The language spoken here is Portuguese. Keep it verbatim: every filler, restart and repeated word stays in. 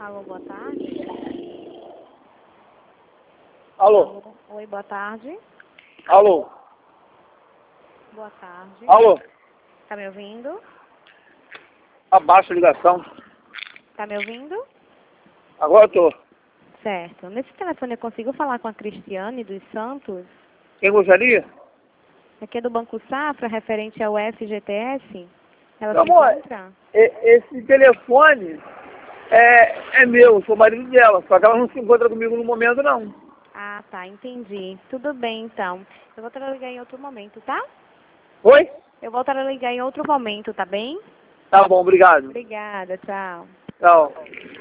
Alô, boa tarde. Alô? Oi, boa tarde. Alô? Boa tarde. Alô? Tá me ouvindo? Abaixa a ligação. Tá me ouvindo? Agora eu tô. Certo. Nesse telefone eu consigo falar com a Cristiane dos Santos? Quem gostaria? Aqui é do Banco Safra, referente ao F G T S. Ela Meu se amor, encontra? e- esse telefone é, é meu, sou marido dela, só que ela não se encontra comigo no momento, não. Ah, tá, entendi. Tudo bem, então. Eu vou a ligar em outro momento, tá? Oi? Eu volto a ligar em outro momento, tá bem? Tá bom, obrigado. Obrigada, tchau. Tchau.